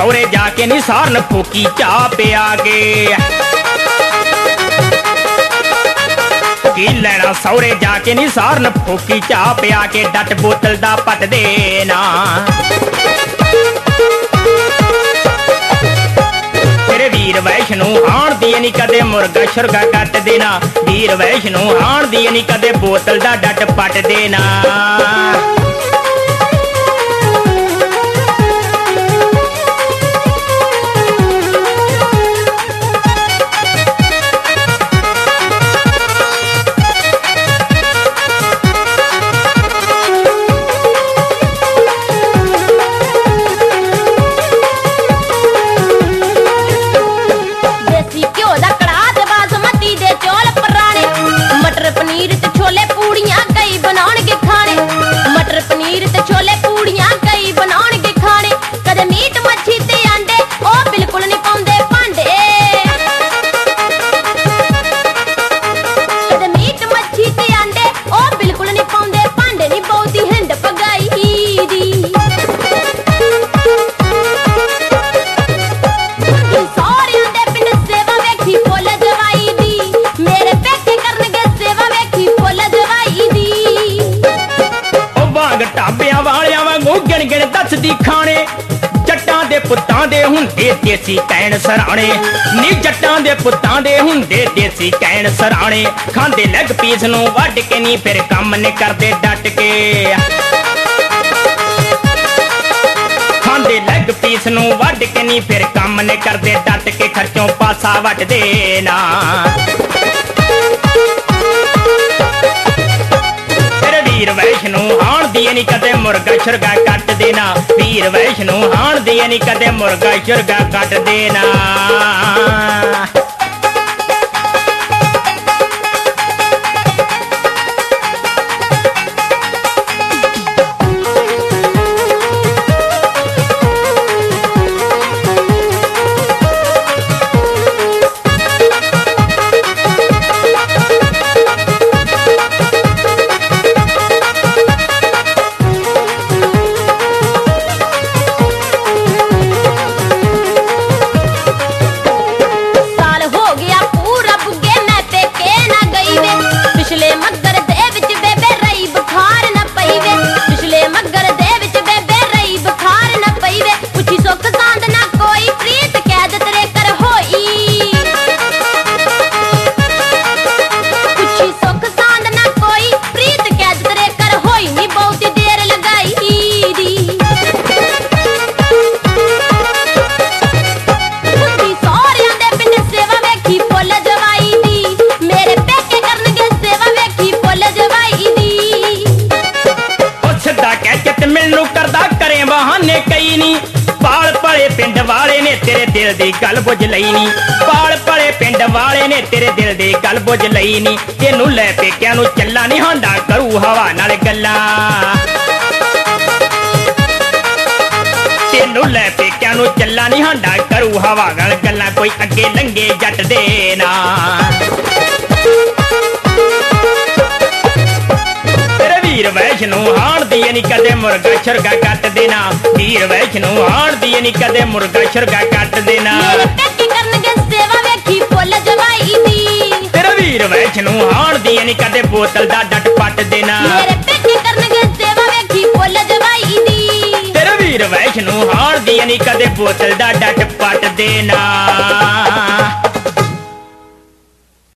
सौरे जाके नी सारन फूकी चाह पिया के की लेना सौरे जाके नी सारन फूकी चाह पिया के डट बोतल दा पट देना तेरे वीर वैष्णो आण दी नी कदे मुर्गा शुरगा कट देना वीर वैष्णो आण दी नी कदे बोतल दा डट पट देना देसी कैन सराणे नी जट्टां दे पुत्तां दे हुंदे देसी कैन सराणे खांदे लैग पीस नूं वड्ड के नी फिर कम ने करदे डट के खांदे लैग पीस नूं वड्ड के नी फिर कम ने करदे डट के खर्चों पासा वट देना वीर वैष्णो आण दी नी कदे मुर्गा शुरगा कट देना वीर वैष्णो आण दी नी कदे मुर्गा शुरगा कट देना दिल दी गल बुझ लई नी पाल पले पिंड वाले ने तेरे दिल दी गल बुझ लई नी तेनू लै पेकियां नू चला नी हांडा करू हवा नाल गल्लां तेनू लै पेकियां नू चला नी हांडा करू हवा नाल गल्लां कोई अगे लंघे जट दे ना वीर वैष्णो आण दी नी कदे मुर्गा शुरगा कट देना वीर वैष्णो आण दी नी कदे मुर्गा शुरगा कट देना मेरे पेके करनगे सेवा वेखी फुल जवाई दी तेरे वीर वैष्णो आण दी नी कदे बोतल दा डट पट देना मेरे पेके करनगे सेवा वेखी फुल जवाई दी तेरे वीर वैष्णो आण दी नी कदे बोतल दा डट पट देना।